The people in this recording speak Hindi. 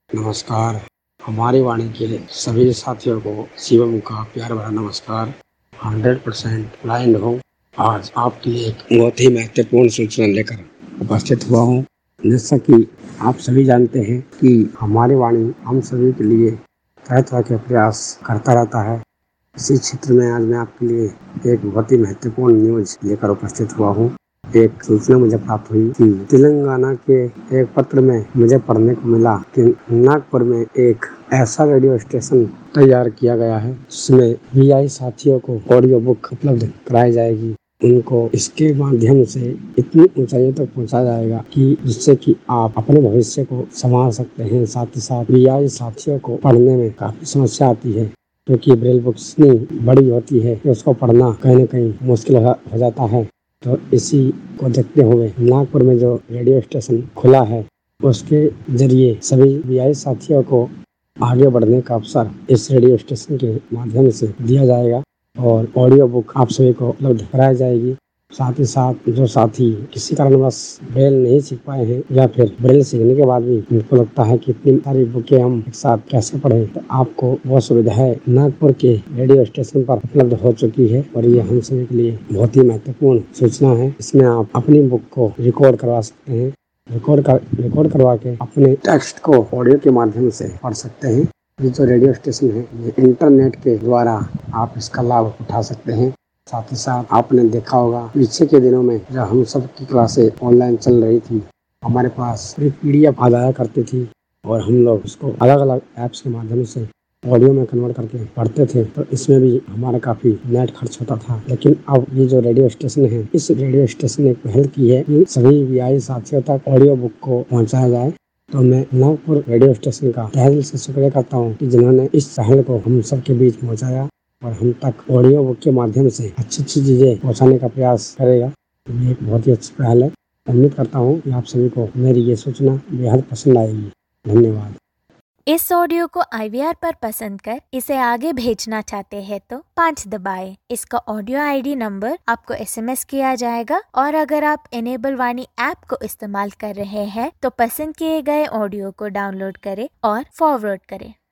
नमस्कार। हमारी वाणी के सभी साथियों को शिवम का प्यार भरा नमस्कार। 100% ब्लाइंड हूँ। आज आपके लिए एक बहुत ही महत्वपूर्ण सूचना लेकर उपस्थित हुआ हूँ। जैसा कि आप सभी जानते हैं कि हमारी वाणी हम सभी के लिए तरह तरह के प्रयास करता रहता है। इसी क्षेत्र में आज मैं आपके लिए एक बहुत ही महत्वपूर्ण न्यूज लेकर उपस्थित हुआ हूँ। एक सूचना मुझे प्राप्त हुई कि तेलंगाना के एक पत्र में मुझे पढ़ने को मिला कि नागपुर में एक ऐसा रेडियो स्टेशन तैयार किया गया है जिसमें वीआई साथियों को ऑडियो बुक उपलब्ध कराई जाएगी। उनको इसके माध्यम से इतनी ऊंचाइयों तक पहुंचाया जाएगा कि जिससे कि आप अपने भविष्य को संवार सकते हैं। साथ ही साथ वीआई साथियों को पढ़ने में काफी समस्या आती है क्योंकि ब्रेल बुक्स इतनी बड़ी होती है कि उसको पढ़ना कहीं न कहीं मुश्किल हो जाता है। तो इसी को देखते हुए नागपुर में जो रेडियो स्टेशन खुला है उसके जरिए सभी वीआई साथियों को आगे बढ़ने का अवसर इस रेडियो स्टेशन के माध्यम से दिया जाएगा और ऑडियो बुक आप सभी को उपलब्ध कराई जाएगी। साथ ही साथ जो साथी किसी कारणवश ब्रेल नहीं सीख पाए हैं या फिर ब्रेल सीखने के बाद भी उनको लगता है कि इतनी सारी बुकें हम एक साथ कैसे पढ़ें, तो आपको वो सुविधाएं नागपुर के रेडियो स्टेशन पर उपलब्ध हो चुकी है और ये हम सभी के लिए बहुत ही महत्वपूर्ण सूचना है। इसमें आप अपनी बुक को रिकॉर्ड करवा सकते हैं। रिकॉर्ड करवा के अपने टेक्स्ट को ऑडियो के माध्यम से पढ़ सकते हैं। ये जो रेडियो स्टेशन है ये इंटरनेट के द्वारा आप इसका लाभ उठा सकते हैं। साथ ही साथ आपने देखा होगा पीछे के दिनों में जब हम सब की क्लासें ऑनलाइन चल रही थी, हमारे पास एक पीडीएफ आ जाया करती थी और हम लोग उसको अलग अलग ऐप्स के माध्यम से ऑडियो में कन्वर्ट करके पढ़ते थे। तो इसमें भी हमारा काफी नेट खर्च होता था। लेकिन अब ये जो रेडियो स्टेशन है, इस रेडियो स्टेशन ने पहल की है कि सभी वीआई साथियों तक ऑडियो बुक को पहुंचाया जाए। तो मैं नागपुर रेडियो स्टेशन का तहे दिल से शुक्रिया करता हूँ कि जिन्होंने इस पहल को हम सबके बीच पहुंचाया और हम तक ऑडियो बुक के माध्यम से अच्छी चीजें पहुंचाने का प्रयास करेगा। ये एक बहुत ही अच्छी पहल है। उम्मीद करता हूँ कि आप सभी को मेरी ये सूचना बेहद पसंद आएगी। धन्यवाद। इस ऑडियो को IVR पर पसंद कर इसे आगे भेजना चाहते हैं तो 5 दबाएं। इसका ऑडियो ID नंबर आपको SMS किया जाएगा और अगर आप इनेबल वाणी ऐप को इस्तेमाल कर रहे हैं तो पसंद किए गए ऑडियो को डाउनलोड करें और फॉरवर्ड करें।